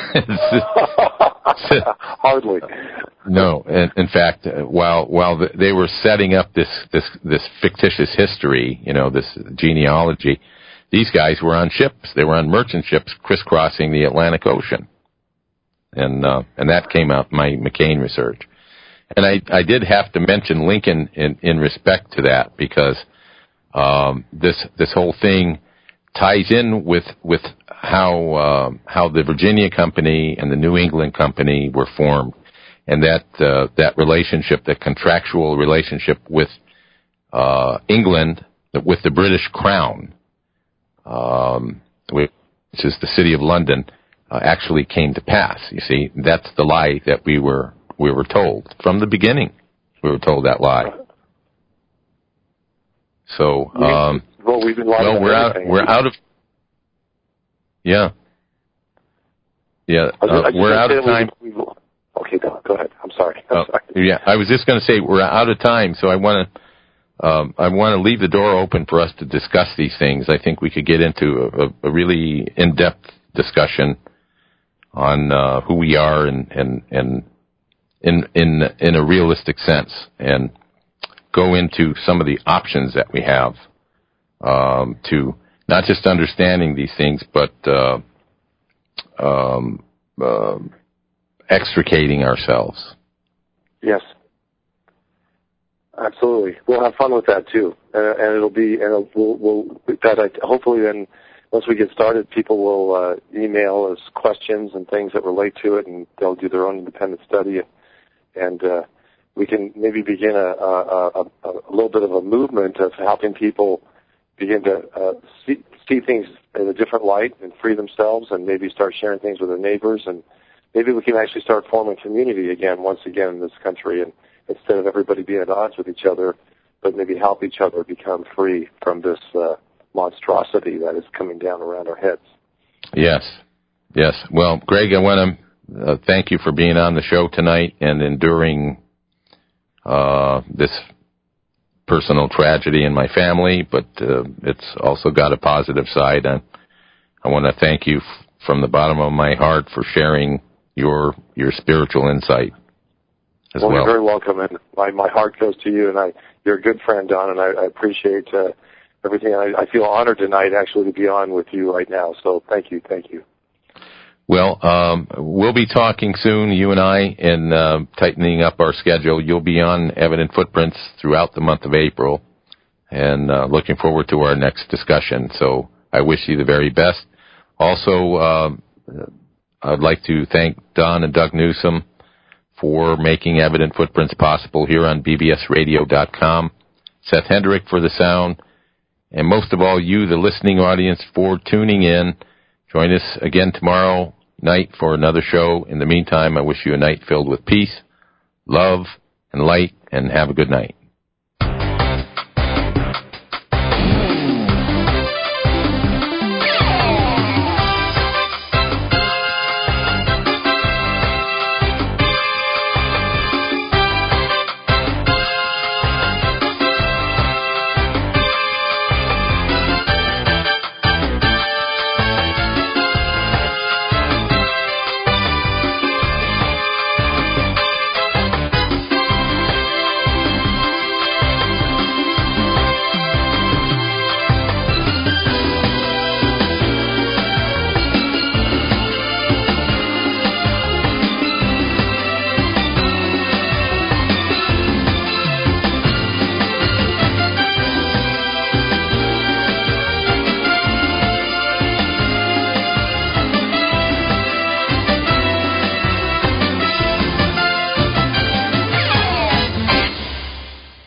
Hardly. No, in, in fact, while while the, they were setting up this this this fictitious history, you know, this genealogy, these guys were on ships. They were on merchant ships crisscrossing the Atlantic Ocean, and uh, and that came out in my McCain research. And I I did have to mention Lincoln in in respect to that because um, this this whole thing ties in with with how uh, how the Virginia Company and the New England Company were formed, and that uh, that relationship, that contractual relationship with uh, England, with the British Crown, um, which is the City of London, uh, actually came to pass. You see, that's the lie that we were we were told from the beginning. We were told that lie. So, um, well, we've been lying well, we're out. everything. We're out of. Yeah. Yeah, uh, we're out of time. We've, we've, okay, go, go ahead. I'm sorry. I'm uh, sorry. Yeah, I was just going to say we're out of time, so I want to um, I want to leave the door open for us to discuss these things. I think we could get into a, a really in-depth discussion on uh, who we are and, and, and in, in, in a realistic sense, and go into some of the options that we have um, to not just understanding these things, but uh, um, uh, extricating ourselves. Yes. Absolutely. We'll have fun with that too, uh, and it'll be, and it'll, we'll, we'll that I, hopefully then once we get started, people will uh, email us questions and things that relate to it, and they'll do their own independent study, and, and uh, we can maybe begin a, a, a, a little bit of a movement of helping people begin to uh, see, see things in a different light and free themselves, and maybe start sharing things with their neighbors, and maybe we can actually start forming community again, once again in this country, and instead of everybody being at odds with each other, but maybe help each other become free from this uh, monstrosity that is coming down around our heads. Yes, yes. Well, Greg, I want to uh, thank you for being on the show tonight and enduring uh, this personal tragedy in my family, but uh, it's also got a positive side. I, I want to thank you f- from the bottom of my heart for sharing your your spiritual insight. As well, well, you're very welcome, and my, my heart goes to you, and I, you're a good friend, Don, and I, I appreciate uh, everything. I, I feel honored tonight, actually, to be on with you right now, so thank you, thank you. Well, um, we'll be talking soon, you and I, and uh, tightening up our schedule. You'll be on Evident Footprints throughout the month of April, and uh, looking forward to our next discussion, so I wish you the very best. Also, uh, I'd like to thank Don and Doug Newsom for making Evident Footprints possible here on B B S radio dot com. Seth Hendrick for the sound. And most of all, you, the listening audience, for tuning in. Join us again tomorrow night for another show. In the meantime, I wish you a night filled with peace, love, and light, and have a good night.